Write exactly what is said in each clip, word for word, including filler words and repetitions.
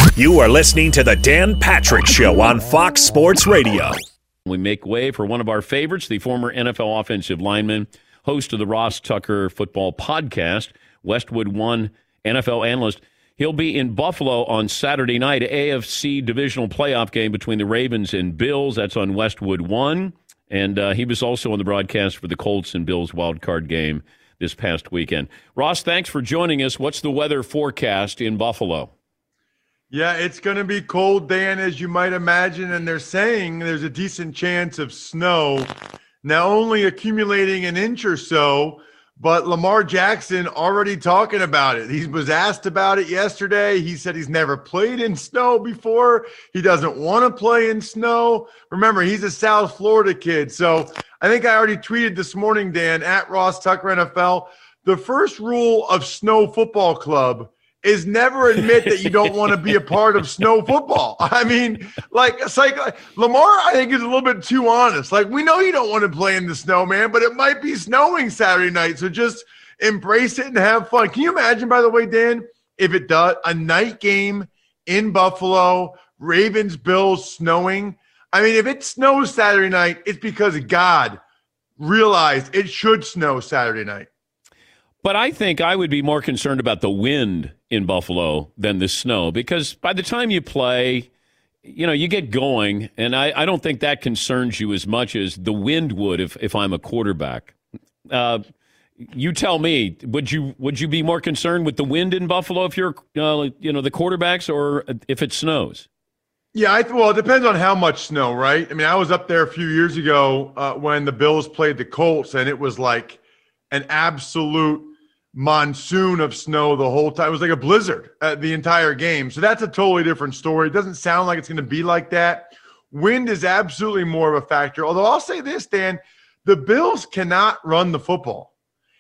You are listening to the Dan Patrick Show on Fox Sports Radio. We make way for one of our favorites, the former N F L offensive lineman, host of the Ross Tucker Football Podcast, Westwood One N F L analyst. He'll be in Buffalo on Saturday night, A F C divisional playoff game between the Ravens and Bills. That's on Westwood One. And uh, he was also on the broadcast for the Colts and Bills wild card game this past weekend. Ross, thanks for joining us. What's the weather forecast in Buffalo? Yeah, it's going to be cold, Dan, as you might imagine, and they're saying there's a decent chance of snow, now only accumulating an inch or so, but Lamar Jackson already talking about it. He was asked about it yesterday. He said he's never played in snow before. He doesn't want to play in snow. Remember, he's a South Florida kid. So I think I already tweeted this morning, Dan, at Ross Tucker N F L, the first rule of Snow Football Club is never admit that you don't want to be a part of snow football. I mean, like, it's like Lamar, I think, is a little bit too honest. Like, we know you don't want to play in the snow, man, but it might be snowing Saturday night. So just embrace it and have fun. Can you imagine, by the way, Dan, if it does, a night game in Buffalo, Ravens, Bills snowing? I mean, if it snows Saturday night, it's because God realized it should snow Saturday night. But I think I would be more concerned about the wind in Buffalo than the snow, because by the time you play, you know, you get going, and I, I don't think that concerns you as much as the wind would if, if I'm a quarterback. Uh, you tell me, would you would you be more concerned with the wind in Buffalo if you're, uh, you know, the quarterbacks, or if it snows? Yeah, I, well, it depends on how much snow, right? I mean, I was up there a few years ago uh, when the Bills played the Colts, and it was like an absolute monsoon of snow the whole time. It was like a blizzard uh, the entire game. So that's a totally different story. It doesn't sound like it's going to be like that. Wind is absolutely more of a factor. Although I'll say this, Dan, the Bills cannot run the football.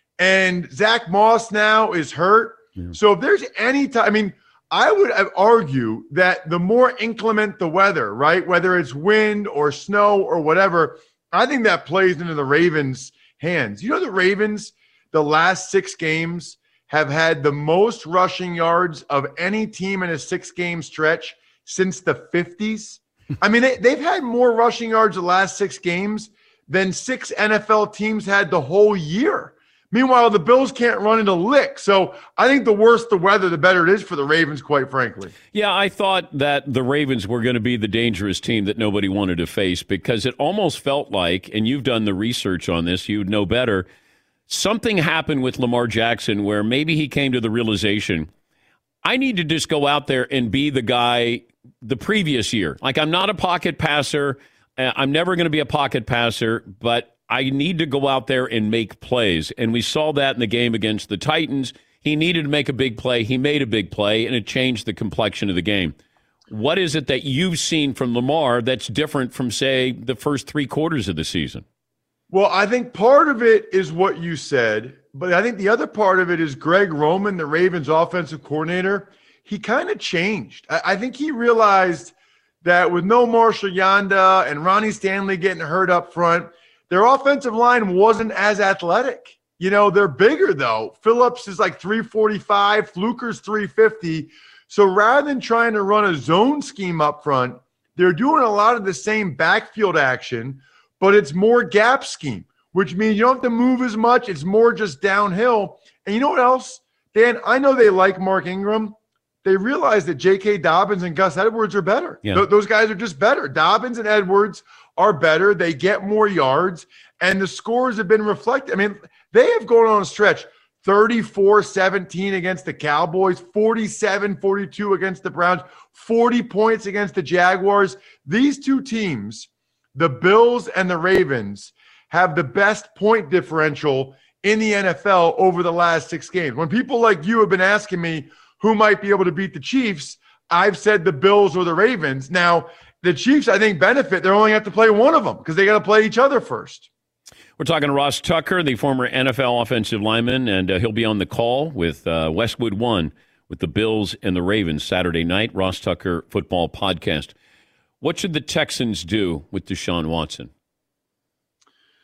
And Zach Moss now is hurt. Yeah. So if there's any time, I mean, I would argue that the more inclement the weather, right, whether it's wind or snow or whatever, I think that plays into the Ravens' hands. You know, the Ravens, the last six games, have had the most rushing yards of any team in a six-game stretch since the fifties. I mean, they, they've had more rushing yards the last six games than six N F L teams had the whole year. Meanwhile, the Bills can't run into lick. So I think the worse the weather, the better it is for the Ravens, quite frankly. Yeah, I thought that the Ravens were going to be the dangerous team that nobody wanted to face, because it almost felt like, and you've done the research on this, you'd know better, something happened with Lamar Jackson where maybe he came to the realization, I need to just go out there and be the guy the previous year. Like, I'm not a pocket passer. I'm never going to be a pocket passer, but I need to go out there and make plays. And we saw that in the game against the Titans. He needed to make a big play. He made a big play, and it changed the complexion of the game. What is it that you've seen from Lamar that's different from, say, the first three quarters of the season? Well, I think part of it is what you said, but I think the other part of it is Greg Roman, the Ravens offensive coordinator. He kind of changed. I, I think he realized that with no Marshall Yanda and Ronnie Stanley getting hurt up front, their offensive line wasn't as athletic. You know, they're bigger, though. Phillips is like three forty-five, Fluker's three fifty. So rather than trying to run a zone scheme up front, they're doing a lot of the same backfield action, but it's more gap scheme, which means you don't have to move as much. It's more just downhill. And you know what else, Dan? I know they like Mark Ingram. They realize that J K. Dobbins and Gus Edwards are better. Yeah. Th- those guys are just better. Dobbins and Edwards are better. They get more yards, and the scores have been reflected. I mean, they have gone on a stretch, thirty-four seventeen against the Cowboys, forty-seven forty-two against the Browns, forty points against the Jaguars. These two teams, the Bills and the Ravens, have the best point differential in the N F L over the last six games. When people like you have been asking me who might be able to beat the Chiefs, I've said the Bills or the Ravens. Now, the Chiefs, I think, benefit. They only have to play one of them because they got to play each other first. We're talking to Ross Tucker, the former N F L offensive lineman, and uh, he'll be on the call with uh, Westwood One with the Bills and the Ravens Saturday night. Ross Tucker Football Podcast. What should the Texans do with Deshaun Watson?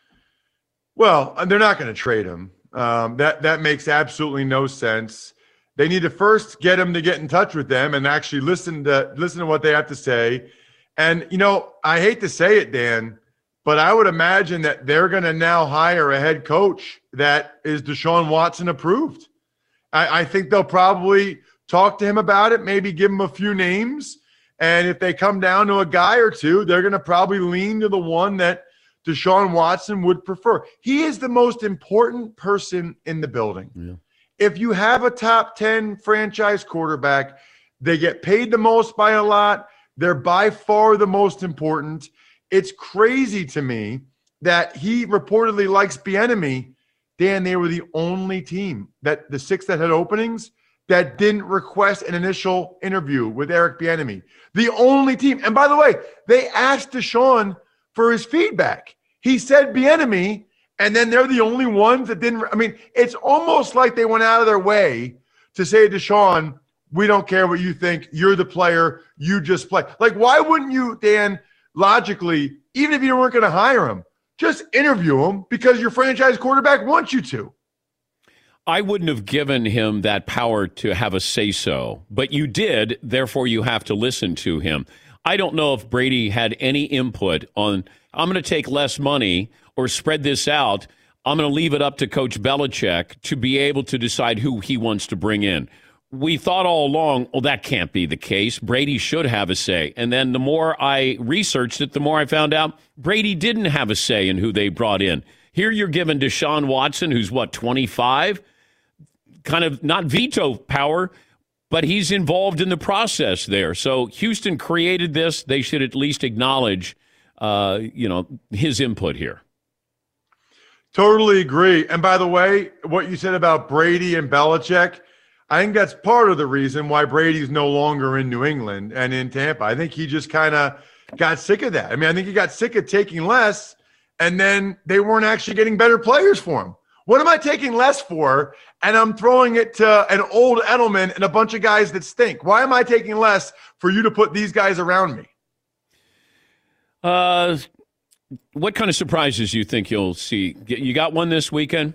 Well, they're not going to trade him. Um, that that makes absolutely no sense. They need to first get him to get in touch with them and actually listen to listen to what they have to say. And, you know, I hate to say it, Dan, but I would imagine that they're going to now hire a head coach that is Deshaun Watson approved. I, I think they'll probably talk to him about it, maybe give him a few names. And if they come down to a guy or two, they're going to probably lean to the one that Deshaun Watson would prefer. He is the most important person in the building. Yeah. If you have a top ten franchise quarterback, they get paid the most by a lot. They're by far the most important. It's crazy to me that he reportedly likes Bieniemy. Dan, they were the only team that the six that had openings that didn't request an initial interview with Eric Bieniemy. The only team. And by the way, they asked Deshaun for his feedback. He said Bieniemy, and then they're the only ones that didn't. I mean, it's almost like they went out of their way to say to Deshaun, we don't care what you think. You're the player. You just play. Like, why wouldn't you, Dan, logically, even if you weren't going to hire him, just interview him because your franchise quarterback wants you to? I wouldn't have given him that power to have a say-so, but you did, therefore you have to listen to him. I don't know if Brady had any input on, I'm going to take less money or spread this out. I'm going to leave it up to Coach Belichick to be able to decide who he wants to bring in. We thought all along, well, that can't be the case. Brady should have a say. And then the more I researched it, the more I found out Brady didn't have a say in who they brought in. Here you're giving Deshaun Watson, who's what, twenty-five? Kind of not veto power, but he's involved in the process there. So Houston created this. They should at least acknowledge, uh, you know, his input here. Totally agree. And by the way, what you said about Brady and Belichick, I think that's part of the reason why Brady's no longer in New England and in Tampa. I think he just kind of got sick of that. I mean, I think he got sick of taking less, and then they weren't actually getting better players for him. What am I taking less for? And I'm throwing it to an old Edelman and a bunch of guys that stink. Why am I taking less for you to put these guys around me? Uh, what kind of surprises you think you'll see? You got one this weekend?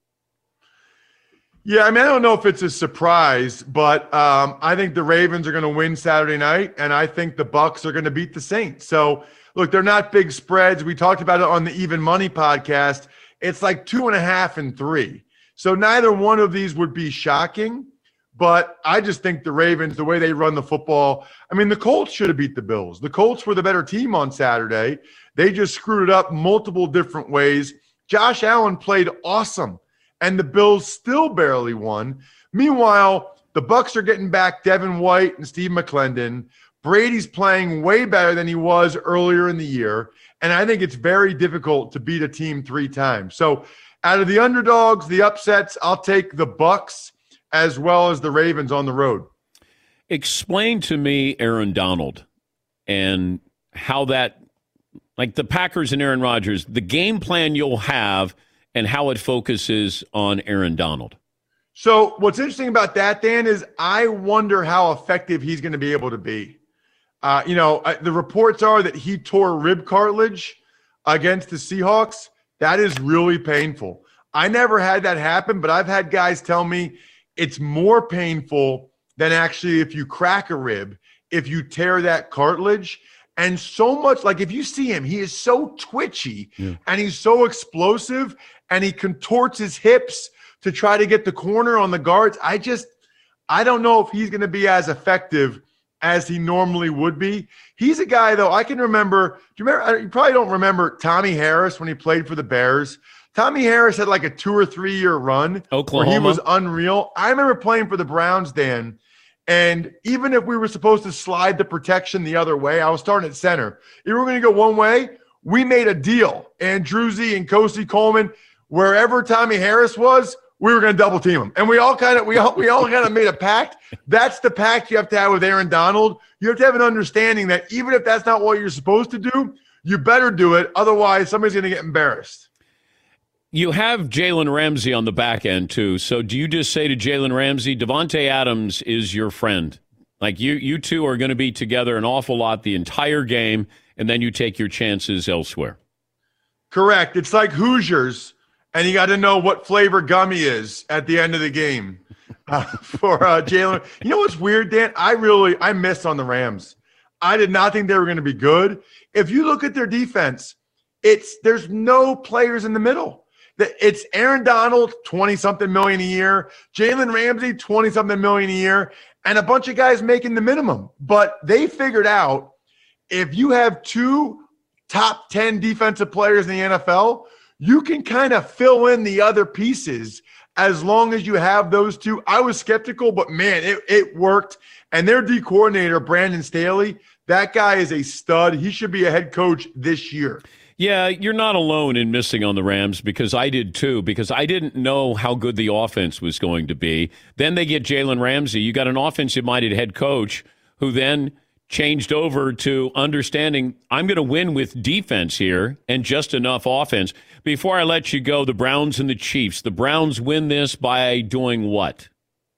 Yeah, I mean, I don't know if it's a surprise, but um, I think the Ravens are going to win Saturday night, and I think the Bucs are going to beat the Saints. So, look, they're not big spreads. We talked about it on the Even Money podcast. It's like two and a half and three. So neither one of these would be shocking, but I just think the Ravens, the way they run the football, I mean, the Colts should have beat the Bills. The Colts were the better team on Saturday. They just screwed it up multiple different ways. Josh Allen played awesome, and the Bills still barely won. Meanwhile, the Bucs are getting back Devin White and Steve McClendon. Brady's playing way better than he was earlier in the year, and I think it's very difficult to beat a team three times. So out of the underdogs, the upsets, I'll take the Bucs as well as the Ravens on the road. Explain to me Aaron Donald and how that, like the Packers and Aaron Rodgers, the game plan you'll have and how it focuses on Aaron Donald. So what's interesting about that, Dan, is I wonder how effective he's going to be able to be. Uh, you know, uh, the reports are that he tore rib cartilage against the Seahawks. That is really painful. I never had that happen, but I've had guys tell me it's more painful than actually if you crack a rib, if you tear that cartilage. And so much, like if you see him, he is so twitchy yeah. and he's so explosive and he contorts his hips to try to get the corner on the guards. I just, I don't know if he's going to be as effective as he normally would be. He's a guy, though, I can remember, do you remember, you probably don't remember Tommy Harris when he played for the Bears. Tommy Harris had like a two or three year run Oklahoma. where he was unreal. I remember playing for the Browns, Dan, and even if we were supposed to slide the protection the other way, I was starting at center. If we were going to go one way, we made a deal. Andruzzi and Kosi Coleman, wherever Tommy Harris was, we were going to double team him. And we all kind of, we all, we all kind of made a pact. That's the pact you have to have with Aaron Donald. You have to have an understanding that even if that's not what you're supposed to do, you better do it. Otherwise, somebody's going to get embarrassed. You have Jalen Ramsey on the back end, too. So do you just say to Jalen Ramsey, Devontae Adams is your friend? Like you, you two are going to be together an awful lot the entire game, and then you take your chances elsewhere. Correct. It's like Hoosiers. And you got to know what flavor gummy is at the end of the game. uh, for uh, Jalen. You know what's weird, Dan? I really I missed on the Rams. I did not think they were going to be good. If you look at their defense, it's there's no players in the middle. It's Aaron Donald, twenty-something million a year, Jalen Ramsey, twenty-something million a year, and a bunch of guys making the minimum. But they figured out if you have two top ten defensive players in the N F L, you can kind of fill in the other pieces as long as you have those two. I was skeptical, but, man, it, it worked. And their D coordinator, Brandon Staley, that guy is a stud. He should be a head coach this year. Yeah, you're not alone in missing on the Rams because I did too, because I didn't know how good the offense was going to be. Then they get Jalen Ramsey. You got an offensive-minded head coach who then changed over to understanding I'm going to win with defense here and just enough offense. Before I let you go, the Browns and the Chiefs. The Browns win this by doing what?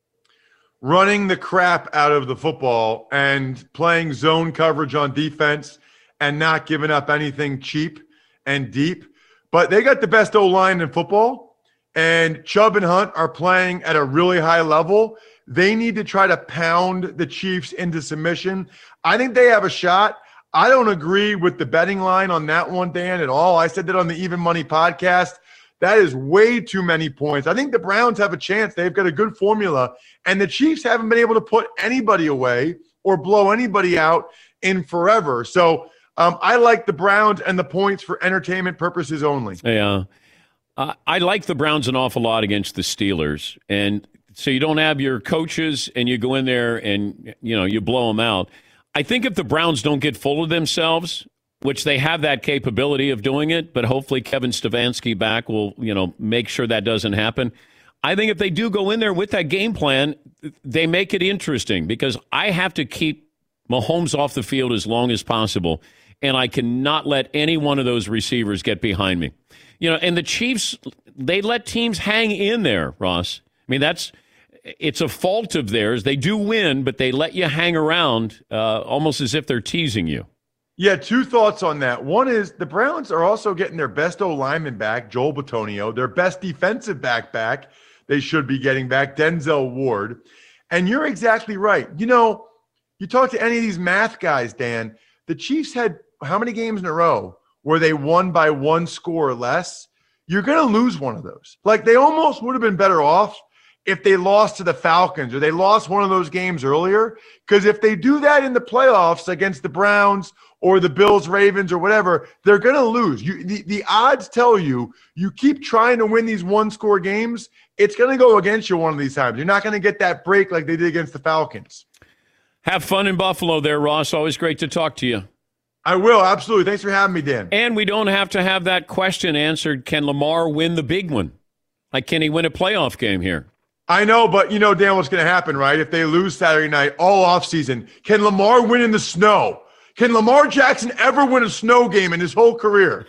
Running the crap out of the football and playing zone coverage on defense and not giving up anything cheap and deep. But they got the best O-line in football, and Chubb and Hunt are playing at a really high level. They need to try to pound the Chiefs into submission. I think they have a shot. I don't agree with the betting line on that one, Dan, at all. I said that on the Even Money podcast. That is way too many points. I think the Browns have a chance. They've got a good formula, and the Chiefs haven't been able to put anybody away or blow anybody out in forever. So um, I like the Browns and the points for entertainment purposes only. Yeah. Uh, I like the Browns an awful lot against the Steelers. And so you don't have your coaches and you go in there and, you know, you blow them out. I think if the Browns don't get full of themselves, which they have that capability of doing it, but hopefully Kevin Stefanski back will, you know, make sure that doesn't happen. I think if they do go in there with that game plan, they make it interesting because I have to keep Mahomes off the field as long as possible, and I cannot let any one of those receivers get behind me. You know, and the Chiefs, they let teams hang in there, Ross. I mean, that's it's a fault of theirs. They do win, but they let you hang around uh, almost as if they're teasing you. Yeah, two thoughts on that. One is the Browns are also getting their best O-lineman back, Joel Bitonio, their best defensive back back. They should be getting back, Denzel Ward. And you're exactly right. You know, you talk to any of these math guys, Dan, the Chiefs had how many games in a row where they won by one score or less? You're going to lose one of those. Like, they almost would have been better off if they lost to the Falcons or they lost one of those games earlier. Because if they do that in the playoffs against the Browns or the Bills, Ravens, or whatever, they're going to lose. You, the, the odds tell you, you keep trying to win these one-score games, it's going to go against you one of these times. You're not going to get that break like they did against the Falcons. Have fun in Buffalo there, Ross. Always great to talk to you. I will, absolutely. Thanks for having me, Dan. And we don't have to have that question answered, can Lamar win the big one? Like, can he win a playoff game here? I know, but you know, Dan, what's going to happen, right? If they lose Saturday night all offseason, can Lamar win in the snow? Can Lamar Jackson ever win a snow game in his whole career?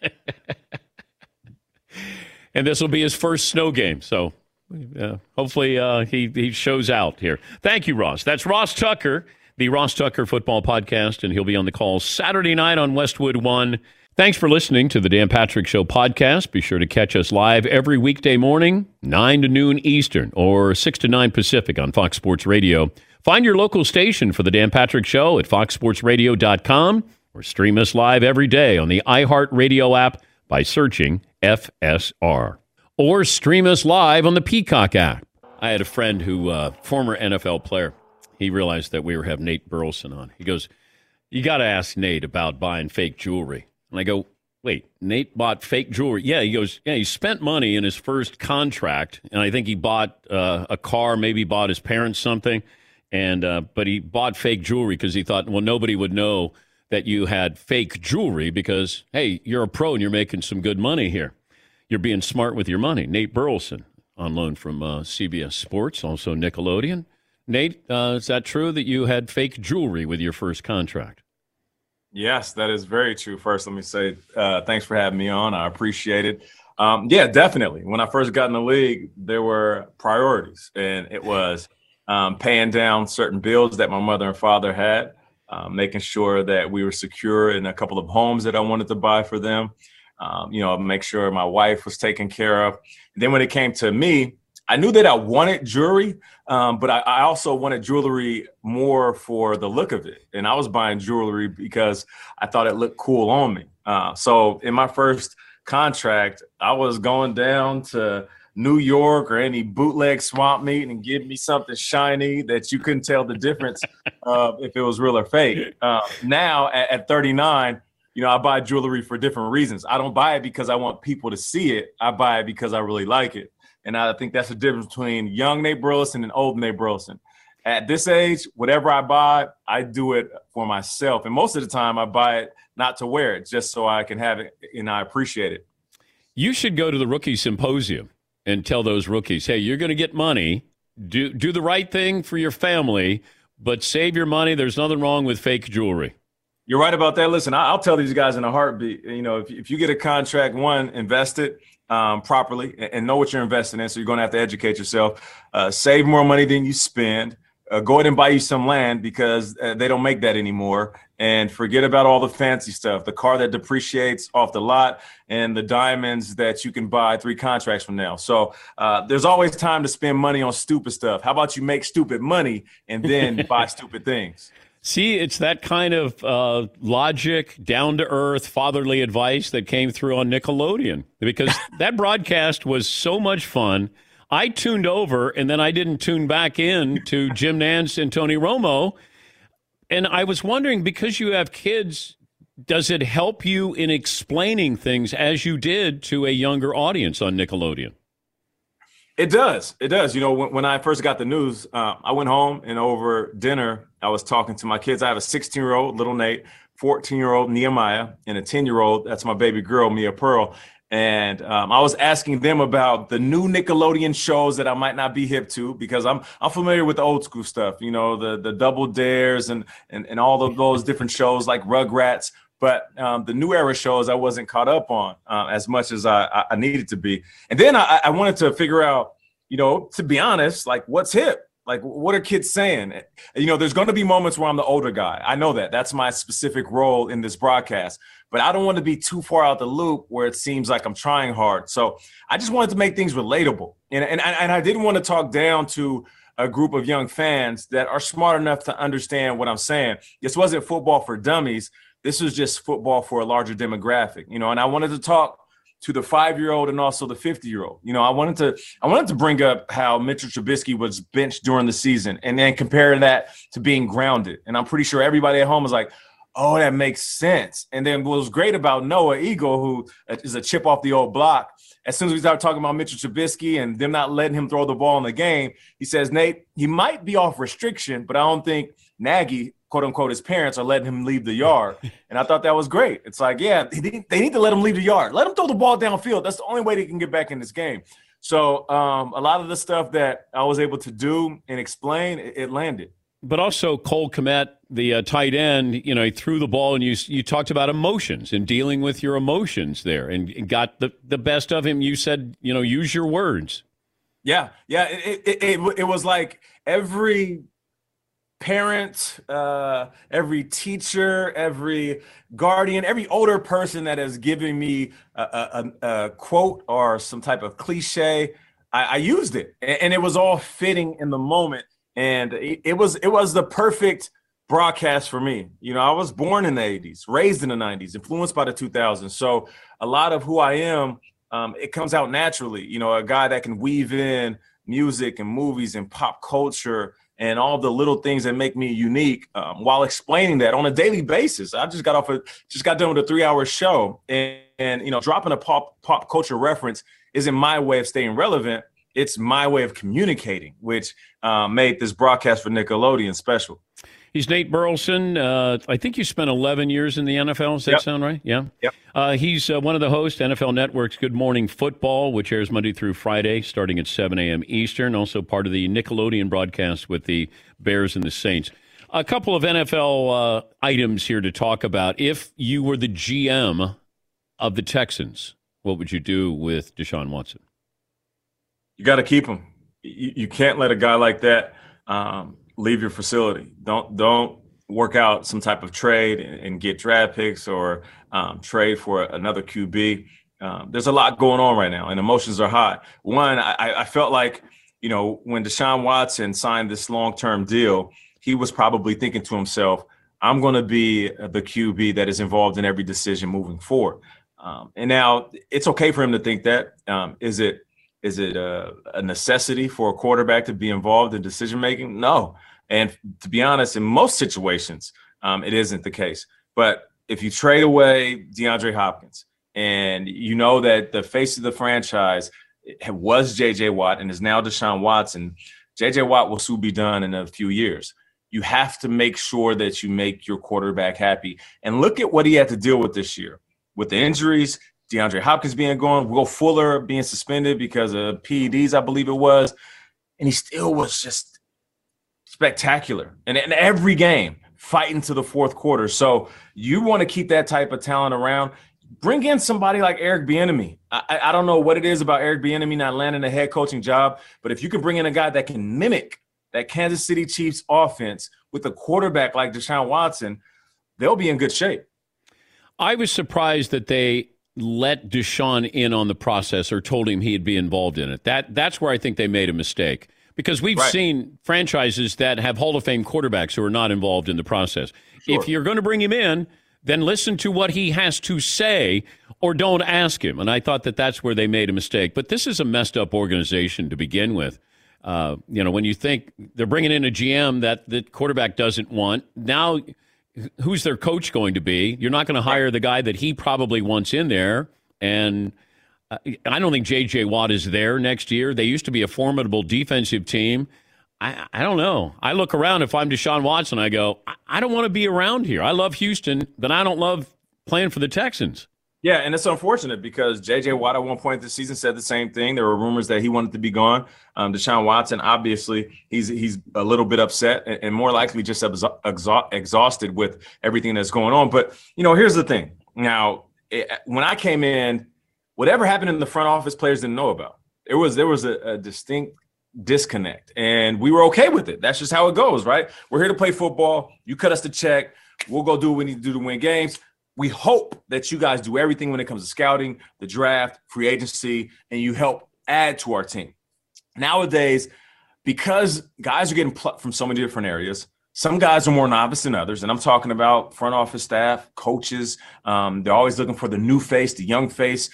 And this will be his first snow game, so uh, hopefully uh, he, he shows out here. Thank you, Ross. That's Ross Tucker, the Ross Tucker Football Podcast, and he'll be on the call Saturday night on Westwood One. Thanks for listening to the Dan Patrick Show podcast. Be sure to catch us live every weekday morning, nine to noon Eastern or six to nine Pacific on Fox Sports Radio. Find your local station for the Dan Patrick Show at fox sports radio dot com or stream us live every day on the iHeartRadio app by searching F S R. Or stream us live on the Peacock app. I had a friend who, uh, former N F L player, he realized that we were having Nate Burleson on. He goes, you got to ask Nate about buying fake jewelry. And I go, wait, Nate bought fake jewelry? Yeah, he goes, yeah, he spent money in his first contract, and I think he bought uh, a car, maybe bought his parents something, and uh, but he bought fake jewelry because he thought, well, nobody would know that you had fake jewelry because, hey, you're a pro and you're making some good money here. You're being smart with your money. Nate Burleson, on loan from uh, C B S Sports, also Nickelodeon. Nate, uh, is that true that you had fake jewelry with your first contract? Yes, that is very true. First, let me say uh, thanks for having me on. I appreciate it. Um, yeah, definitely. When I first got in the league, there were priorities, and it was um, paying down certain bills that my mother and father had, um, making sure that we were secure in a couple of homes that I wanted to buy for them, um, you know, make sure my wife was taken care of. And then when it came to me, I knew that I wanted jewelry, um, but I, I also wanted jewelry more for the look of it. And I was buying jewelry because I thought it looked cool on me. Uh, so in my first contract, I was going down to New York or any bootleg swamp meet and give me something shiny that you couldn't tell the difference of if it was real or fake. Uh, now at, at thirty-nine, you know, I buy jewelry for different reasons. I don't buy it because I want people to see it. I buy it because I really like it. And I think that's the difference between young Nate Burleson and old Nate Burleson. At this age, whatever I buy, I do it for myself. And most of the time I buy it not to wear it, just so I can have it and I appreciate it. You should go to the rookie symposium and tell those rookies, hey, you're going to get money. Do, do the right thing for your family, but save your money. There's nothing wrong with fake jewelry. You're right about that. Listen, I'll tell these guys in a heartbeat, you know, if, if you get a contract, one, invest it um, properly and, and know what you're investing in. So you're going to have to educate yourself, uh, save more money than you spend, uh, go ahead and buy you some land because uh, they don't make that anymore. And forget about all the fancy stuff, the car that depreciates off the lot and the diamonds that you can buy three contracts from now. So uh, there's always time to spend money on stupid stuff. How about you make stupid money and then buy stupid things? See, it's that kind of uh, logic, down-to-earth, fatherly advice that came through on Nickelodeon because that broadcast was so much fun. I tuned over, and then I didn't tune back in to Jim Nantz and Tony Romo. And I was wondering, because you have kids, does it help you in explaining things as you did to a younger audience on Nickelodeon? It does. It does. You know, when, when I first got the news, uh, I went home and over dinner, I was talking to my kids. I have a sixteen-year-old, little Nate, fourteen-year-old, Nehemiah, and a ten-year-old. That's my baby girl, Mia Pearl. And um, I was asking them about the new Nickelodeon shows that I might not be hip to because I'm I'm familiar with the old school stuff, you know, the the Double Dares and and, and all of those different shows like Rugrats. But um, the new era shows I wasn't caught up on uh, as much as I, I needed to be. And then I, I wanted to figure out, you know, to be honest, like what's hip? Like, what are kids saying? You know, there's going to be moments where I'm the older guy. I know that. That's my specific role in this broadcast. But I don't want to be too far out the loop where it seems like I'm trying hard. So I just wanted to make things relatable. And, and, and I didn't want to talk down to a group of young fans that are smart enough to understand what I'm saying. This wasn't football for dummies. This was just football for a larger demographic, you know, and I wanted to talk to the five-year-old and also the fifty-year-old. You know, I wanted to I wanted to bring up how Mitchell Trubisky was benched during the season and then compare that to being grounded. And I'm pretty sure everybody at home was like, oh, that makes sense. And then what was great about Noah Eagle, who is a chip off the old block, as soon as we start talking about Mitchell Trubisky and them not letting him throw the ball in the game, he says, Nate, he might be off restriction, but I don't think Nagy, quote unquote, his parents are letting him leave the yard. And I thought that was great. It's like, yeah, they need to let him leave the yard. Let him throw the ball downfield. That's the only way they can get back in this game. So um, a lot of the stuff that I was able to do and explain, it, it landed. But also Cole Kmet, the uh, tight end, you know, he threw the ball and you you talked about emotions and dealing with your emotions there and, and got the, the best of him. You said, you know, use your words. Yeah, yeah. It, it, it, it was like every parent, uh, every teacher, every guardian, every older person that has given me a, a, a quote or some type of cliche, I, I used it. And, and it was all fitting in the moment. And it, it was it was the perfect broadcast for me. You know, I was born in the eighties, raised in the nineties, influenced by the two thousands. So a lot of who I am, um, it comes out naturally. You know, a guy that can weave in music and movies and pop culture and all the little things that make me unique um, while explaining that on a daily basis. I just got off a just got done with a three hour show and, and you know, dropping a pop pop culture reference isn't my way of staying relevant. It's my way of communicating, which uh, made this broadcast for Nickelodeon special. He's Nate Burleson. Uh, I think you spent eleven years in the N F L. Does that yep. sound right? Yeah. Yep. Uh, he's uh, one of the hosts, N F L Network's Good Morning Football, which airs Monday through Friday, starting at seven a.m. Eastern. Also part of the Nickelodeon broadcast with the Bears and the Saints. A couple of N F L uh, items here to talk about. If you were the G M of the Texans, what would you do with Deshaun Watson? You got to keep him. You, you can't let a guy like that um, leave your facility. Don't don't work out some type of trade and, and get draft picks or um, trade for another Q B. um, there's a lot going on right now, and emotions are high. One, I, I felt like, you know, when Deshaun Watson signed this long-term deal, he was probably thinking to himself, I'm going to be the Q B that is involved in every decision moving forward. Um, and now it's okay for him to think that. Um, is it is it a, a necessity for a quarterback to be involved in decision-making? No. And to be honest, in most situations, um, it isn't the case. But if you trade away DeAndre Hopkins and you know that the face of the franchise was J J. Watt and is now Deshaun Watson, J J. Watt will soon be done in a few years. You have to make sure that you make your quarterback happy. And look at what he had to deal with this year. With the injuries, DeAndre Hopkins being gone, Will Fuller being suspended because of P E Ds, I believe it was. And he still was just spectacular. And in every game, fighting to the fourth quarter. So you want to keep that type of talent around. Bring in somebody like Eric Bieniemy. I, I don't know what it is about Eric Bieniemy not landing a head coaching job, but if you can bring in a guy that can mimic that Kansas City Chiefs offense with a quarterback like Deshaun Watson, they'll be in good shape. I was surprised that they let Deshaun in on the process or told him he'd be involved in it. That That's where I think they made a mistake. Because we've right. seen franchises that have Hall of Fame quarterbacks who are not involved in the process. Sure. If you're going to bring him in, then listen to what he has to say or don't ask him. And I thought that that's where they made a mistake. But this is a messed up organization to begin with. Uh, you know, when you think they're bringing in a G M that the quarterback doesn't want, now who's their coach going to be? You're not going to hire the guy that he probably wants in there. And uh, I don't think J J. Watt is there next year. They used to be a formidable defensive team. I, I don't know. I look around, if I'm Deshaun Watson, I go, I, I don't want to be around here. I love Houston, but I don't love playing for the Texans. Yeah, and it's unfortunate because J J. Watt at one point this season said the same thing. There were rumors that he wanted to be gone. Um, Deshaun Watson, obviously, he's he's a little bit upset and, and more likely just exa- exa- exhausted with everything that's going on. But, you know, here's the thing. Now, it, when I came in, whatever happened in the front office, players didn't know about. There was there was a, a distinct disconnect, and we were okay with it. That's just how it goes, right? We're here to play football. You cut us the check. We'll go do what we need to do to win games. We hope that you guys do everything when it comes to scouting, the draft, free agency, and you help add to our team. Nowadays, because guys are getting plucked from so many different areas, some guys are more novice than others, and I'm talking about front office staff, coaches. Um, they're always looking for the new face, the young face.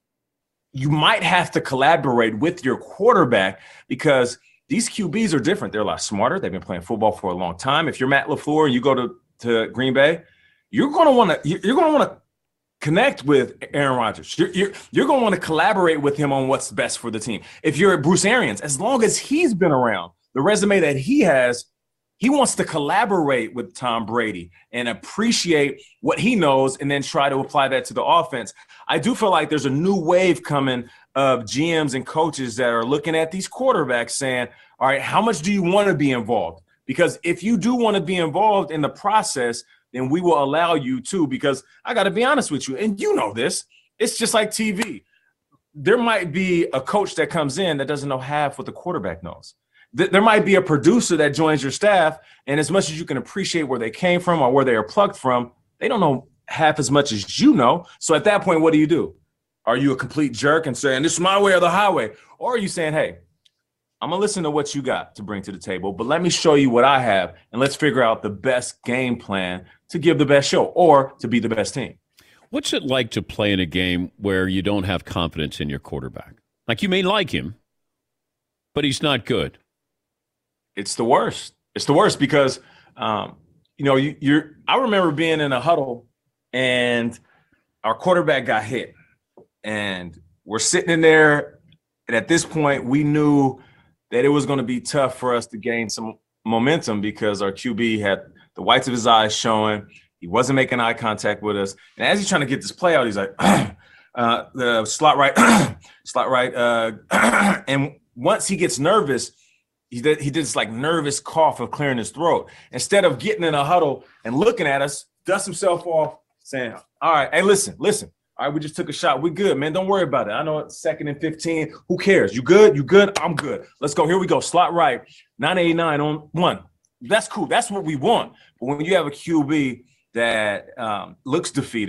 You might have to collaborate with your quarterback because these Q Bs are different. They're a lot smarter. They've been playing football for a long time. If you're Matt LaFleur and you go to, to Green Bay, you're going to want to you're going to want to connect with Aaron Rodgers. You're, you're, you're going to want to collaborate with him on what's best for the team. If you're Bruce Arians, as long as he's been around, the resume that he has, he wants to collaborate with Tom Brady and appreciate what he knows and then try to apply that to the offense. I do feel like there's a new wave coming of G Ms and coaches that are looking at these quarterbacks saying, all right, how much do you want to be involved? Because if you do want to be involved in the process, then we will allow you to, because I got to be honest with you, and you know this, it's just like T V. There might be a coach that comes in that doesn't know half what the quarterback knows. There might be a producer that joins your staff, and as much as you can appreciate where they came from or where they are plucked from, they don't know half as much as you know. So at that point, what do you do? Are you a complete jerk and saying, this is my way or the highway? Or are you saying, hey, I'm going to listen to what you got to bring to the table, but let me show you what I have, and let's figure out the best game plan to give the best show or to be the best team. What's it like to play in a game where you don't have confidence in your quarterback? Like, you may like him, but he's not good. It's the worst. It's the worst because, um, you know, you, you're. I remember being in a huddle and our quarterback got hit, and we're sitting in there, and at this point, we knew that it was going to be tough for us to gain some momentum because our Q B had the whites of his eyes showing. He wasn't making eye contact with us, and as he's trying to get this play out, he's like, uh, "The slot right, slot right," uh, and once he gets nervous. He did, he did this like nervous cough of clearing his throat. Instead of getting in a huddle and looking at us, dust himself off, saying, all right, hey, listen, listen. All right, we just took a shot. We good, man. Don't worry about it. I know it's second and fifteen. Who cares? You good? You good? I'm good. Let's go. Here we go. Slot right. nine eighty-nine on one. That's cool. That's what we want. But when you have a Q B that um, looks defeated,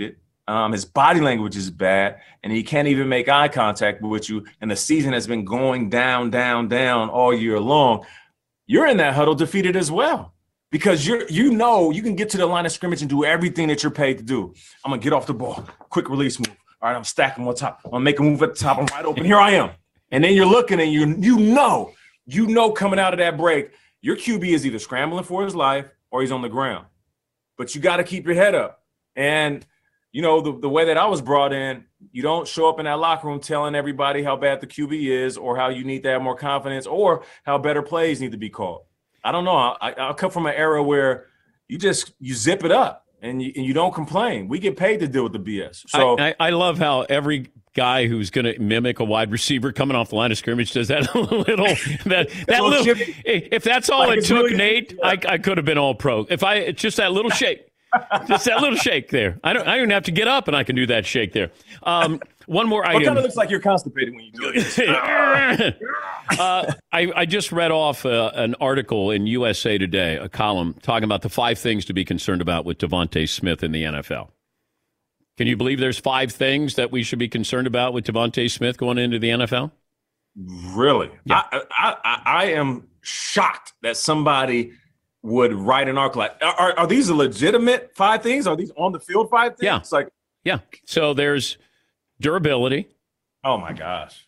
Um, his body language is bad, and he can't even make eye contact with you. And the season has been going down, down, down all year long. You're in that huddle defeated as well, because you're, you know, you can get to the line of scrimmage and do everything that you're paid to do. I'm gonna get off the ball, quick release move. All right, I'm stacking on top. I'm gonna make a move at the top. I'm wide open. Here I am. And then you're looking and you you know, you know, coming out of that break, your Q B is either scrambling for his life or he's on the ground. But you got to keep your head up. And you know, the, the way that I was brought in, you don't show up in that locker room telling everybody how bad the Q B is or how you need to have more confidence or how better plays need to be called. I don't know. I, I come from an era where you just you zip it up and you, and you don't complain. We get paid to deal with the B S. So I, I, I love how every guy who's going to mimic a wide receiver coming off the line of scrimmage does that little that that little. little if that's all like it took, really, Nate, I, I could have been all pro. If I just that little shake. Just that little shake there. I don't. I don't even have to get up, and I can do that shake there. Um, one more item. It kind of looks like you're constipated when you do it. uh, I, I just read off uh, an article in U S A Today, a column talking about the five things to be concerned about with DeVonta Smith in the N F L. Can you believe there's five things that we should be concerned about with DeVonta Smith going into the N F L? Really? Yeah. I, I, I, I am shocked that somebody would write an article like, are, are these legitimate five things? Are these on the field five things? Yeah. It's like, yeah. So there's durability. Oh my gosh.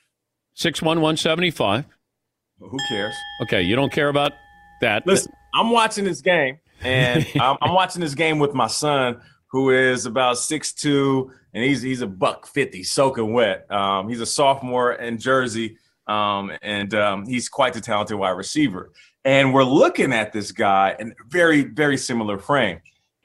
six one, one seventy-five. Well, who cares? Okay. You don't care about that. Listen, I'm watching this game and I'm, I'm watching this game with my son, who is about six two, and he's, he's a buck fifty soaking wet. Um, he's a sophomore in Jersey. Um, and um, he's quite the talented wide receiver. And we're looking at this guy in a very, very similar frame.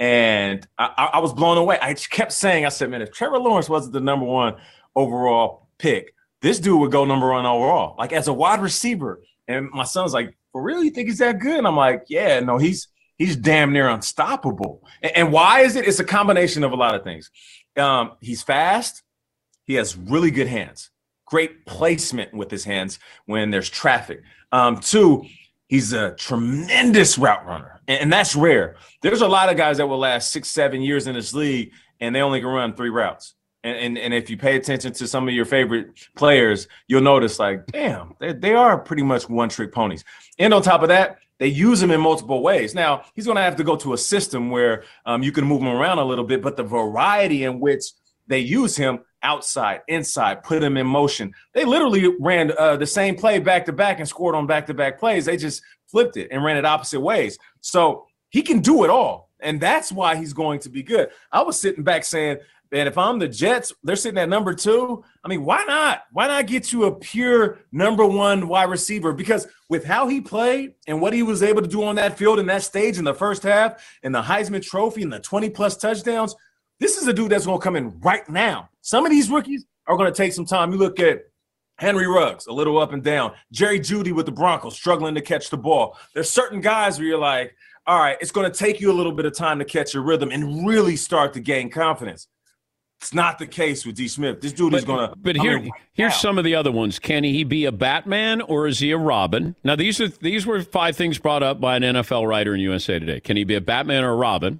And I, I was blown away. I kept saying, I said, man, if Trevor Lawrence wasn't the number one overall pick, this dude would go number one overall, like as a wide receiver. And my son's like, for real, you think he's that good? And I'm like, yeah, no, he's he's damn near unstoppable. And, and why is it? It's a combination of a lot of things. Um, he's fast. He has really good hands. Great placement with his hands when there's traffic. Um, two, he's a tremendous route runner, and, and that's rare. There's a lot of guys that will last six, seven years in this league, and they only can run three routes. And, and, and if you pay attention to some of your favorite players, you'll notice, like, damn, they, they are pretty much one-trick ponies. And on top of that, they use him in multiple ways. Now, he's going to have to go to a system where um, you can move him around a little bit, but the variety in which they use him outside, inside, put him in motion. They literally ran uh, the same play back-to-back and scored on back-to-back plays. They just flipped it and ran it opposite ways. So he can do it all, and that's why he's going to be good. I was sitting back saying, man, if I'm the Jets, they're sitting at number two. I mean, why not? Why not get you a pure number one wide receiver? Because with how he played and what he was able to do on that field in that stage in the first half and the Heisman Trophy and the twenty-plus touchdowns, this is a dude that's going to come in right now. Some of these rookies are going to take some time. You look at Henry Ruggs, a little up and down. Jerry Jeudy with the Broncos, struggling to catch the ball. There's certain guys where you're like, all right, it's going to take you a little bit of time to catch your rhythm and really start to gain confidence. It's not the case with D. Smith. This dude but, is going to. But here, right here's now. Some of the other ones. Can he be a Batman or is he a Robin? Now, these are these were five things brought up by an N F L writer in U S A Today. Can he be a Batman or a Robin?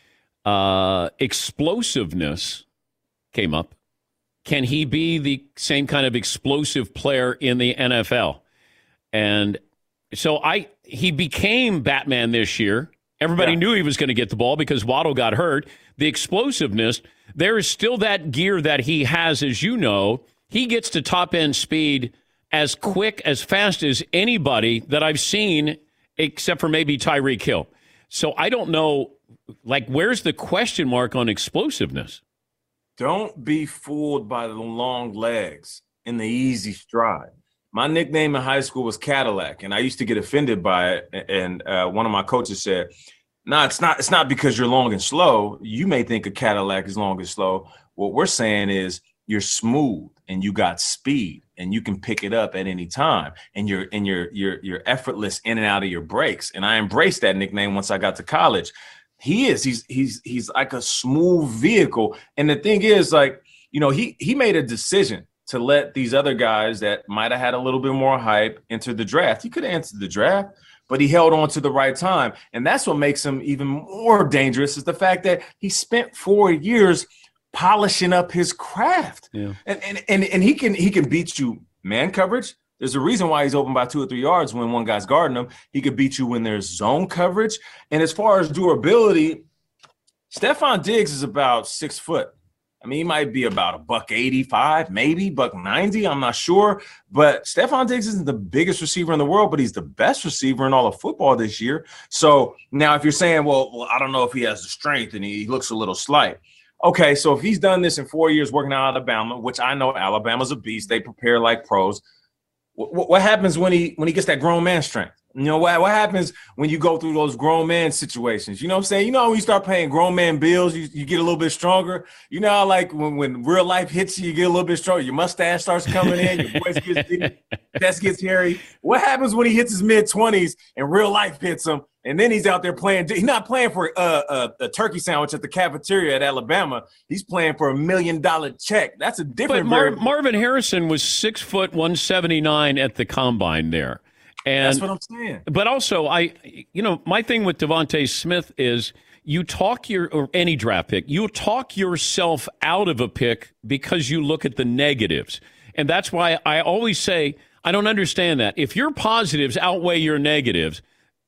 Uh, explosiveness came up. Can he be the same kind of explosive player in the N F L? And so I he became Batman this year. Everybody yeah. knew he was going to get the ball because Waddle got hurt. The explosiveness, there is still that gear that he has, as you know. He gets to top-end speed as quick, as fast as anybody that I've seen, except for maybe Tyreek Hill. So I don't know, like, where's the question mark on explosiveness? Don't be fooled by the long legs and the easy stride. My nickname in high school was Cadillac, and I used to get offended by it. And uh, one of my coaches said, no, nah, it's not, it's not because you're long and slow. You may think a Cadillac is long and slow. What we're saying is you're smooth and you got speed and you can pick it up at any time. And you're, and you're, you're, you're effortless in and out of your brakes. And I embraced that nickname once I got to college. He is, he's, he's, he's like a smooth vehicle. And the thing is, like, you know, he, he made a decision to let these other guys that might have had a little bit more hype enter the draft. He could have entered the draft, but he held on to the right time. And that's what makes him even more dangerous is the fact that he spent four years polishing up his craft. Yeah. And, and and and he can he can beat you man coverage. There's a reason why he's open by two or three yards when one guy's guarding him. He could beat you when there's zone coverage. And as far as durability, Stephon Diggs is about six foot. I mean, he might be about a buck eighty-five, maybe buck ninety. I'm not sure. But Stephon Diggs isn't the biggest receiver in the world, but he's the best receiver in all of football this year. So now if you're saying, well, well I don't know if he has the strength and he looks a little slight. Okay, so if he's done this in four years working out Alabama, which I know Alabama's a beast, they prepare like pros. What, what happens when he when he gets that grown man strength? You know, what, what happens when you go through those grown man situations? You know what I'm saying? You know, when you start paying grown man bills, you, you get a little bit stronger. You know, how like when, when real life hits you, you get a little bit stronger. Your mustache starts coming in, your voice gets deep, chest gets hairy. What happens when he hits his mid-twenties and real life hits him? And then he's out there playing. He's not playing for uh, a, a turkey sandwich at the cafeteria at Alabama. He's playing for a million dollar check. That's a different. But Mar- very- Marvin Harrison was six foot one seventy nine at the combine there, and that's what I'm saying. But also, I, you know, my thing with Devontae Smith is you talk your or any draft pick, you talk yourself out of a pick because you look at the negatives, and that's why I always say I don't understand that. If your positives outweigh your negatives,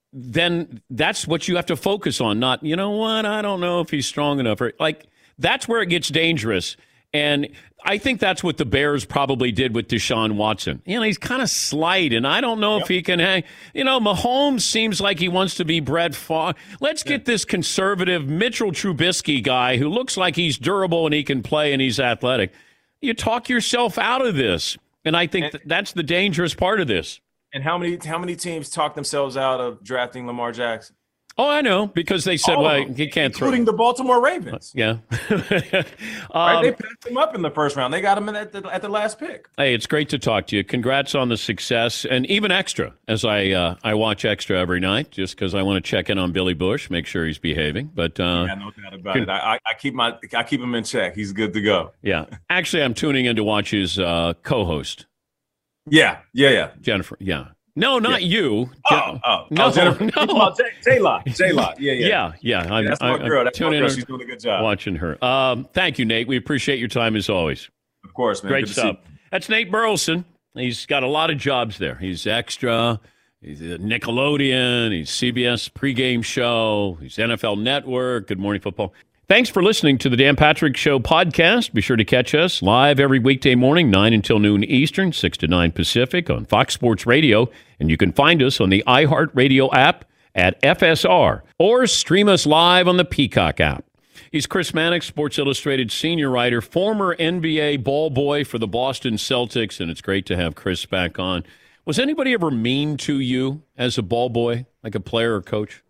then that's what you have to focus on, not, you know what, I don't know if he's strong enough. Or, like, that's where it gets dangerous. And I think that's what the Bears probably did with Deshaun Watson. You know, he's kind of slight, and I don't know yep. if he can hang. You know, Mahomes seems like he wants to be Brett Favre. Let's get this conservative Mitchell Trubisky guy who looks like he's durable and he can play and he's athletic. You talk yourself out of this. And I think and, that's the dangerous part of this. And how many how many teams talk themselves out of drafting Lamar Jackson? Oh, I know, because they said, All well, them, he can't throw. Including the Baltimore Ravens. Yeah. right? um, They passed him up in the first round. They got him in at the, at the last pick. Hey, it's great to talk to you. Congrats on the success, and even extra, as I uh, I watch extra every night, just because I want to check in on Billy Bush, make sure he's behaving. But uh, yeah, no doubt about con- it. I, I keep my I keep him in check. He's good to go. Yeah. Actually, I'm tuning in to watch his uh, co-host. Yeah, yeah, yeah. Jennifer, yeah. No, not yeah. you. Oh, oh, no, oh, Jennifer. no. J-Lot, J-Lot. Yeah, yeah. Yeah, yeah. I'm, That's my I'm, girl. That's my girl. in, She's doing a good job. Watching her. Um, thank you, Nate. We appreciate your time as always. Of course, man. Great good stuff. That's Nate Burleson. He's got a lot of jobs there. He's extra. He's at Nickelodeon. He's C B S pregame show. He's N F L Network. Good Morning Football. Thanks for listening to the Dan Patrick Show podcast. Be sure to catch us live every weekday morning, nine until noon Eastern, six to nine Pacific on Fox Sports Radio. And you can find us on the iHeartRadio app at F S R or stream us live on the Peacock app. He's Chris Mannix, Sports Illustrated senior writer, former N B A ball boy for the Boston Celtics, and it's great to have Chris back on. Was anybody ever mean to you as a ball boy, like a player or coach?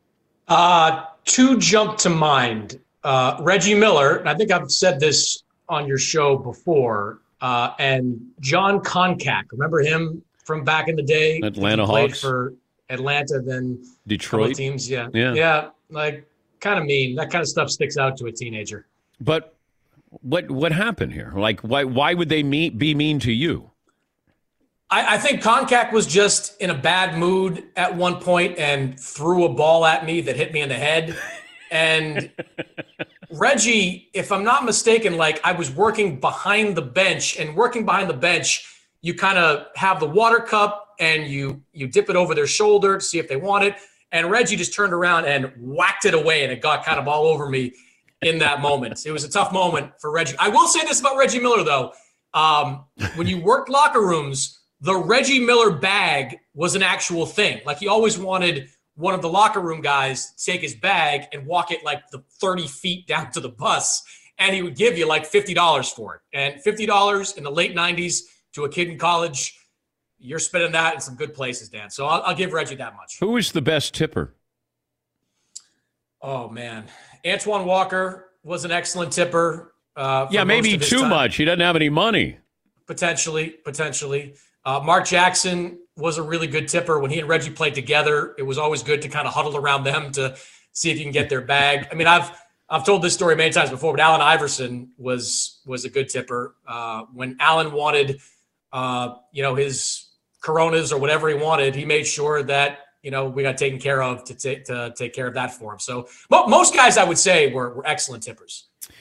Uh, two jump to mind. Uh, Reggie Miller, and I think I've said this on your show before, uh, and John Koncak. Remember him from back in the day? Atlanta played Hawks. for Atlanta, then Detroit teams. Yeah. yeah, yeah, like kind of mean. That kind of stuff sticks out to a teenager. But what what happened here? Like, why why would they mean, be mean to you? I, I think Koncak was just in a bad mood at one point and threw a ball at me that hit me in the head. And Reggie, if I'm not mistaken, like I was working behind the bench, and working behind the bench, you kind of have the water cup and you you dip it over their shoulder to see if they want it. And Reggie just turned around and whacked it away, and it got kind of all over me in that moment. It was a tough moment for Reggie. I will say this about Reggie Miller, though. Um, when you worked locker rooms, the Reggie Miller bag was an actual thing. Like he always wanted one of the locker room guys to take his bag and walk it like the thirty feet down to the bus, and he would give you like fifty dollars for it. And fifty dollars in the late nineties to a kid in college, you're spending that in some good places, Dan. So I'll, I'll give Reggie that much. Who is the best tipper? Oh, man. Antoine Walker was an excellent tipper. Uh, yeah, maybe too time. much. He doesn't have any money. Potentially, potentially. Uh, Mark Jackson was a really good tipper. When he and Reggie played together, it was always good to kind of huddle around them to see if you can get their bag. I mean, I've I've told this story many times before, but Allen Iverson was was a good tipper. Uh, when Allen wanted, uh, you know, his Coronas or whatever he wanted, he made sure that, you know, we got taken care of to take to take care of that for him. So mo- most guys, I would say, were, were excellent tippers.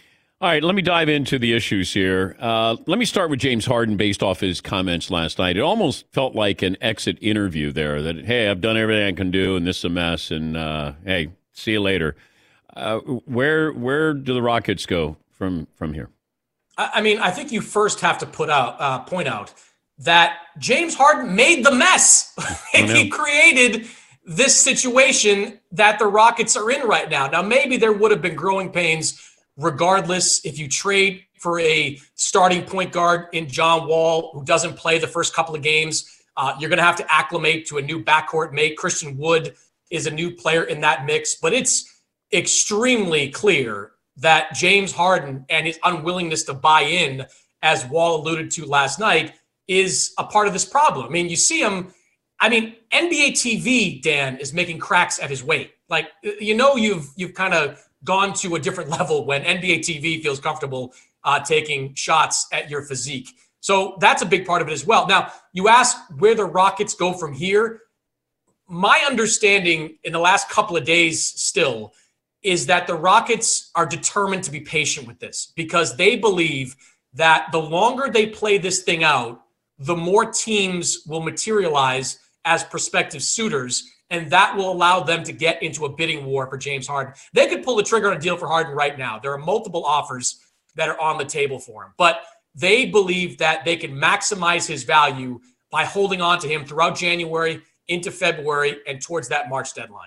All right, let me dive into the issues here. Uh, let me start with James Harden based off his comments last night. It almost felt like an exit interview there that, hey, I've done everything I can do and this is a mess and, uh, hey, see you later. Uh, where where do the Rockets go from, from here? I mean, I think you first have to put out uh, point out that James Harden made the mess. He created this situation that the Rockets are in right now. Now, maybe there would have been growing pains regardless if you trade for a starting point guard in John Wall who doesn't play the first couple of games. Uh, you're going to have to acclimate to a new backcourt mate. Christian Wood is a new player in that mix. But it's extremely clear that James Harden and his unwillingness to buy in, as Wall alluded to last night, is a part of this problem. I mean, you see him. I mean, N B A T V, Dan, is making cracks at his weight. Like, you know, you've you've kind of gone to a different level when N B A T V feels comfortable uh, taking shots at your physique. So that's a big part of it as well. Now, you ask where the Rockets go from here. My understanding in the last couple of days still is that the Rockets are determined to be patient with this because they believe that the longer they play this thing out, the more teams will materialize as prospective suitors, and that will allow them to get into a bidding war for James Harden. They could pull the trigger on a deal for Harden right now. There are multiple offers that are on the table for him, but they believe that they can maximize his value by holding on to him throughout January, into February, and towards that March deadline.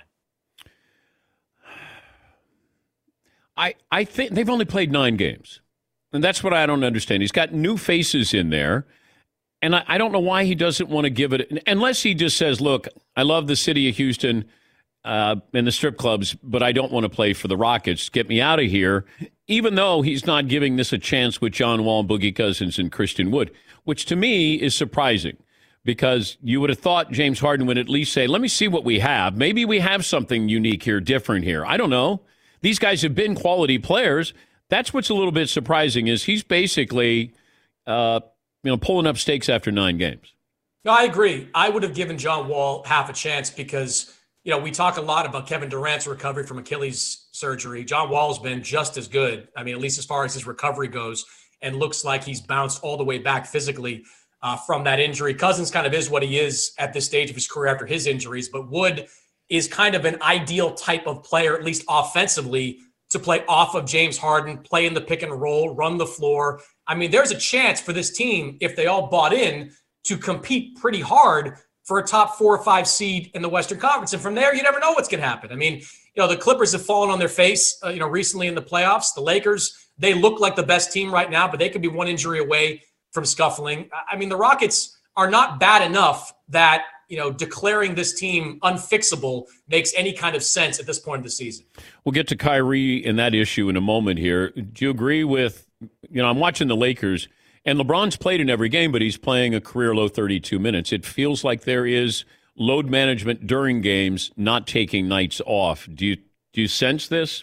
I, I think they've only played nine games, and that's what I don't understand. He's got new faces in there. And I, I don't know why he doesn't want to give it, unless he just says, look, I love the city of Houston uh, and the strip clubs, but I don't want to play for the Rockets. Get me out of here, even though he's not giving this a chance with John Wall, Boogie Cousins, and Christian Wood, which to me is surprising because you would have thought James Harden would at least say, let me see what we have. Maybe we have something unique here, different here. I don't know. These guys have been quality players. That's what's a little bit surprising is he's basically uh, – you know, pulling up stakes after nine games. No, I agree. I would have given John Wall half a chance because, you know, we talk a lot about Kevin Durant's recovery from Achilles surgery. John Wall's been just as good. I mean, at least as far as his recovery goes, and looks like he's bounced all the way back physically uh, from that injury. Cousins kind of is what he is at this stage of his career after his injuries, but Wood is kind of an ideal type of player, at least offensively, to play off of James Harden, play in the pick and roll, run the floor. I mean, there's a chance for this team, if they all bought in, to compete pretty hard for a top four or five seed in the Western Conference. And from there, you never know what's going to happen. I mean, you know, the Clippers have fallen on their face, uh, you know, recently in the playoffs. The Lakers, they look like the best team right now, but they could be one injury away from scuffling. I mean, the Rockets are not bad enough that, you know, declaring this team unfixable makes any kind of sense at this point of the season. We'll get to Kyrie and that issue in a moment here. Do you agree with, you know, I'm watching the Lakers, and LeBron's played in every game, but he's playing a career low thirty-two minutes. It feels like there is load management during games, not taking nights off. Do you do you sense this?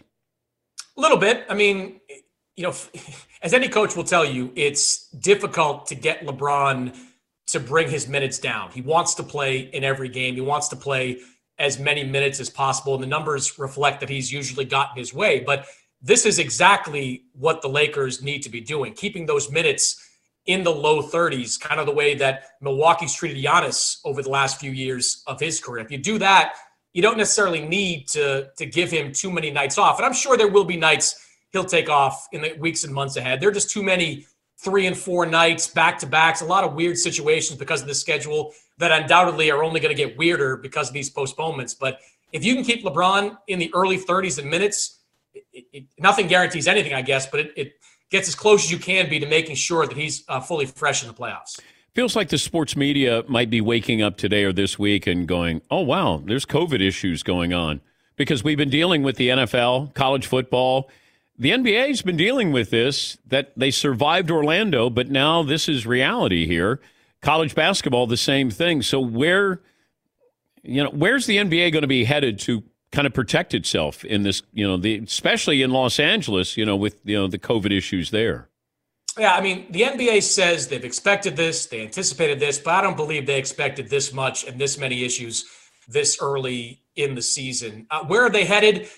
A little bit. I mean, you know, as any coach will tell you, it's difficult to get LeBron to bring his minutes down. He wants to play in every game. He wants to play as many minutes as possible, and the numbers reflect that he's usually gotten his way. But this is exactly what the Lakers need to be doing, keeping those minutes in the low thirties, kind of the way that Milwaukee's treated Giannis over the last few years of his career. If you do that, you don't necessarily need to, to give him too many nights off. And I'm sure there will be nights he'll take off in the weeks and months ahead. There are just too many three and four nights, back-to-backs, a lot of weird situations because of the schedule that undoubtedly are only going to get weirder because of these postponements. But if you can keep LeBron in the early thirties in minutes, it, it, nothing guarantees anything, I guess, but it, it gets as close as you can be to making sure that he's uh, fully fresh in the playoffs. Feels like the sports media might be waking up today or this week and going, oh, wow, there's COVID issues going on. Because we've been dealing with the N F L, college football. The N B A's been dealing with this, that they survived Orlando, but now this is reality here. College basketball, the same thing. So where, you know, where's the N B A going to be headed to kind of protect itself in this, you know, the especially in Los Angeles, you know, with, you know, the COVID issues there? Yeah, I mean, the N B A says they've expected this, they anticipated this, but I don't believe they expected this much and this many issues this early in the season. Uh, where are they headed?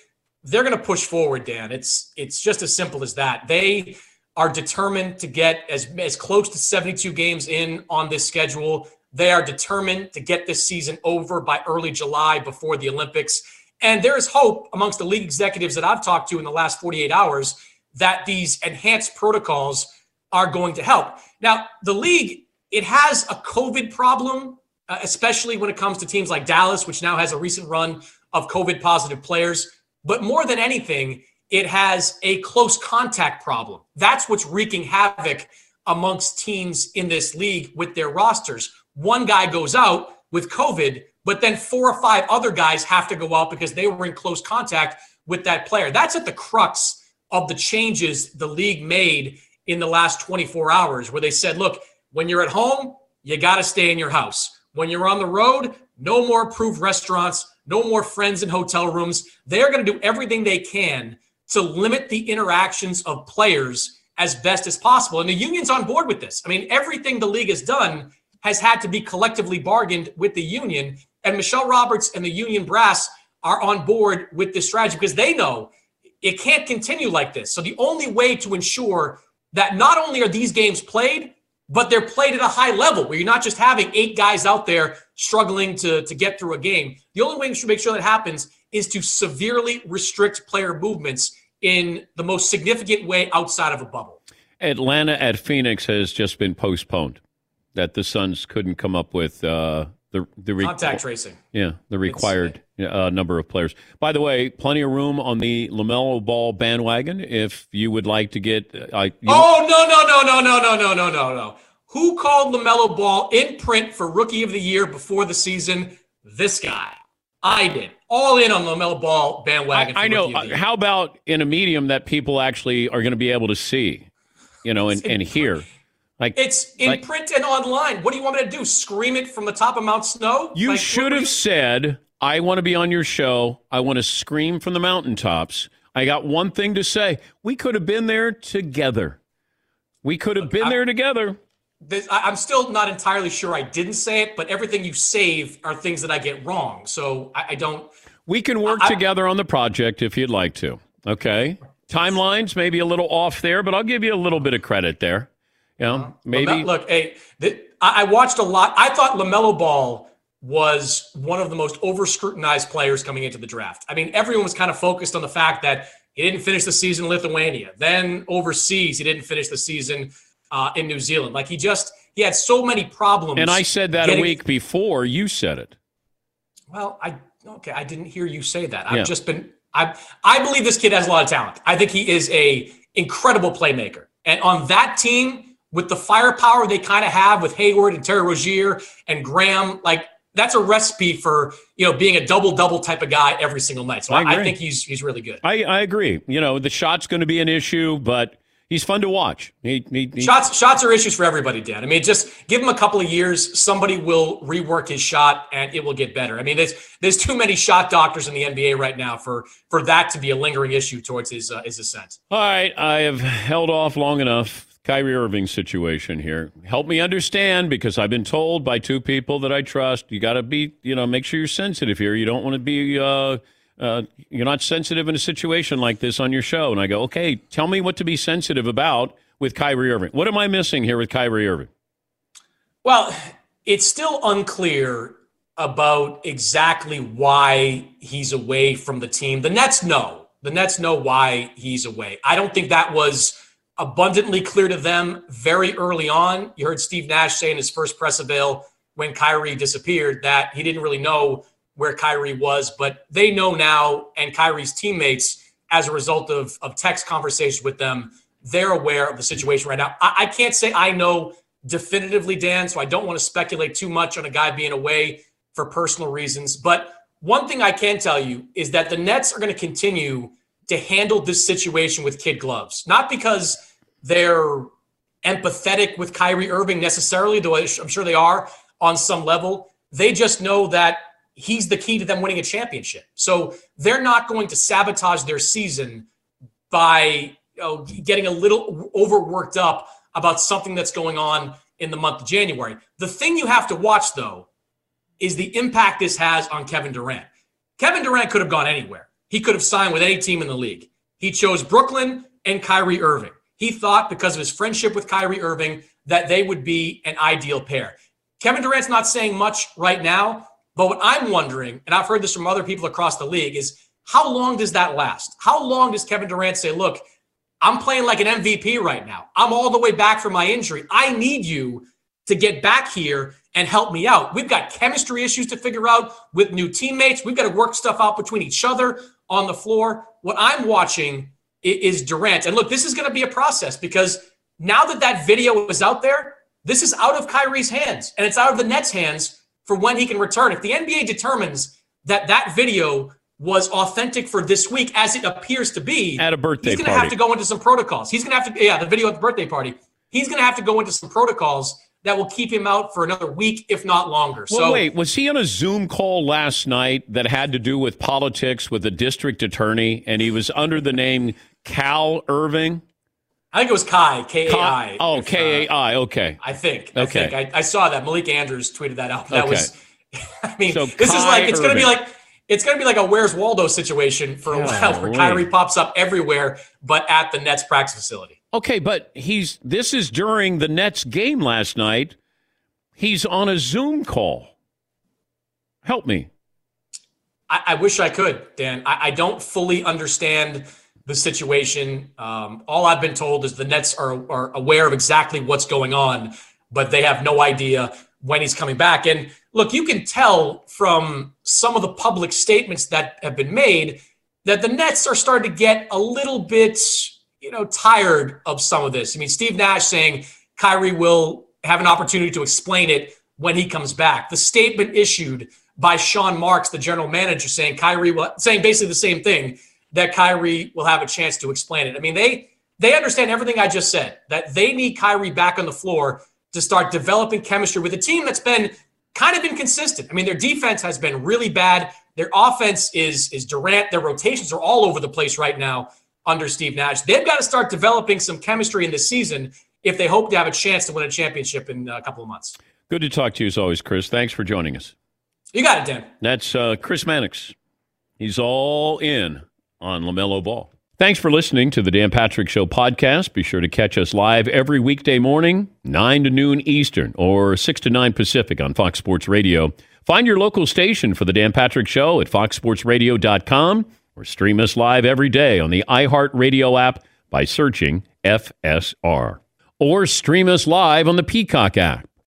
they're going to push forward, Dan. It's it's just as simple as that. They are determined to get as, as close to seventy-two games in on this schedule. They are determined to get this season over by early July before the Olympics. And there is hope amongst the league executives that I've talked to in the last forty-eight hours that these enhanced protocols are going to help. Now, the league, it has a COVID problem, uh, especially when it comes to teams like Dallas, which now has a recent run of COVID positive players. But more than anything, it has a close contact problem. That's what's wreaking havoc amongst teams in this league with their rosters. One guy goes out with COVID, but then four or five other guys have to go out because they were in close contact with that player. That's at the crux of the changes the league made in the last twenty-four hours, where they said, look, when you're at home, you got to stay in your house. When you're on the road, no more approved restaurants, no more friends in hotel rooms. They're going to do everything they can to limit the interactions of players as best as possible. And the union's on board with this. I mean, everything the league has done has had to be collectively bargained with the union. And Michelle Roberts and the union brass are on board with this strategy because they know it can't continue like this. So the only way to ensure that not only are these games played, but they're played at a high level where you're not just having eight guys out there struggling to, to get through a game. The only way to make sure that happens is to severely restrict player movements in the most significant way outside of a bubble. Atlanta at Phoenix has just been postponed. That the Suns couldn't come up with uh, the the re- contact tracing. Yeah, the required uh, number of players. By the way, plenty of room on the LaMelo Ball bandwagon if you would like to get. Uh, oh no no no no no no no no no no! Who called LaMelo Ball in print for Rookie of the Year before the season? This guy. I did. All in on LaMelo Ball bandwagon. I, I know. Uh, how about in a medium that people actually are going to be able to see, you know, and, and hear? Like it's in like, print and online. What do you want me to do? Scream it from the top of Mount Snow? You like, should have you- said, I want to be on your show. I want to scream from the mountaintops. I got one thing to say. We could have been there together. We could have been I, there together. This, I, I'm still not entirely sure I didn't say it, but everything you save are things that I get wrong. So I, I don't. We can work I, together on the project if you'd like to. Okay. Timelines maybe a little off there, but I'll give you a little bit of credit there. You know, maybe. Lame- look, hey, th- I watched a lot. I thought LaMelo Ball was one of the most over-scrutinized players coming into the draft. I mean, everyone was kind of focused on the fact that he didn't finish the season in Lithuania. Then overseas, he didn't finish the season uh, in New Zealand. Like, he just – he had so many problems. And I said that getting- a week before you said it. Well, I – okay, I didn't hear you say that. I've yeah. just been – I I believe this kid has a lot of talent. I think he is a incredible playmaker. And on that team – with the firepower they kind of have with Hayward and Terry Rozier and Graham, like that's a recipe for, you know, being a double-double type of guy every single night. So I, I think he's he's really good. I, I agree. You know, the shot's going to be an issue, but he's fun to watch. He, he, he... Shots shots are issues for everybody, Dan. I mean, just give him a couple of years, somebody will rework his shot and it will get better. I mean, there's there's too many shot doctors in the N B A right now for for that to be a lingering issue towards his uh, his ascent. All right, I have held off long enough. Kyrie Irving situation here. Help me understand, because I've been told by two people that I trust, you got to be, you know, make sure you're sensitive here. You don't want to be, uh, uh, you're not sensitive in a situation like this on your show. And I go, okay, tell me what to be sensitive about with Kyrie Irving. What am I missing here with Kyrie Irving? Well, it's still unclear about exactly why he's away from the team. The Nets know. The Nets know why he's away. I don't think that was abundantly clear to them very early on. You heard Steve Nash say in his first press avail when Kyrie disappeared that he didn't really know where Kyrie was, but they know now, and Kyrie's teammates, as a result of, of text conversations with them, they're aware of the situation right now. I, I can't say I know definitively, Dan, so I don't want to speculate too much on a guy being away for personal reasons. But one thing I can tell you is that the Nets are going to continue to handle this situation with kid gloves, not because they're empathetic with Kyrie Irving necessarily, though I'm sure they are on some level. They just know that he's the key to them winning a championship. So they're not going to sabotage their season by, you know, getting a little overworked up about something that's going on in the month of January. The thing you have to watch, though, is the impact this has on Kevin Durant. Kevin Durant could have gone anywhere. he could have signed with any team in the league. He chose Brooklyn and Kyrie Irving. He thought because of his friendship with Kyrie Irving that they would be an ideal pair. Kevin Durant's not saying much right now, but what I'm wondering, and I've heard this from other people across the league, is how long does that last? How long does Kevin Durant say, look, I'm playing like an M V P right now. I'm all the way back from my injury. I need you to get back here and help me out. We've got chemistry issues to figure out with new teammates. We've got to work stuff out between each other on the floor. What I'm watching is Durant. And look, this is going to be a process because now that that video is out there, this is out of Kyrie's hands and it's out of the Nets' hands for when he can return. If the N B A determines that that video was authentic for this week, as it appears to be, at a birthday he's going to party. have to go into some protocols. He's going to have to, yeah, the video at the birthday party. He's going to have to go into some protocols that will keep him out for another week, if not longer. Well, so wait, was he on a Zoom call last night that had to do with politics with the district attorney, and he was under the name Cal Irving? I think it was Kai, K A I. Oh, if, K A I, uh, okay. I think. I Okay. think. I, I saw that. Malik Andrews tweeted that out. That Okay. was, I mean, So this is Kai like, it's going to be Irving. like, it's going to be like a Where's Waldo situation for a while where Golly. Kyrie pops up everywhere, but at the Nets practice facility. Okay, but he's this is during the Nets game last night. He's on a Zoom call. Help me. I, I wish I could, Dan. I, I don't fully understand the situation. Um, all I've been told is the Nets are, are aware of exactly what's going on, but they have no idea when he's coming back. And look, you can tell from some of the public statements that have been made that the Nets are starting to get a little bit, you know, tired of some of this. I mean, Steve Nash saying Kyrie will have an opportunity to explain it when he comes back. The statement issued by Sean Marks, the general manager, saying Kyrie will, saying basically the same thing, that Kyrie will have a chance to explain it. I mean, they they understand everything I just said, that they need Kyrie back on the floor to start developing chemistry with a team that's been kind of inconsistent. I mean, their defense has been really bad. Their offense is, is Durant. Their rotations are all over the place right now under Steve Nash. They've got to start developing some chemistry in this season if they hope to have a chance to win a championship in a couple of months. Good to talk to you as always, Chris. Thanks for joining us. You got it, Dan. That's uh, Chris Mannix. He's all in on LaMelo Ball. Thanks for listening to the Dan Patrick Show podcast. Be sure to catch us live every weekday morning, nine to noon Eastern or six to nine Pacific on Fox Sports Radio. Find your local station for the Dan Patrick Show at fox sports radio dot com or stream us live every day on the iHeartRadio app by searching F S R. Or stream us live on the Peacock app.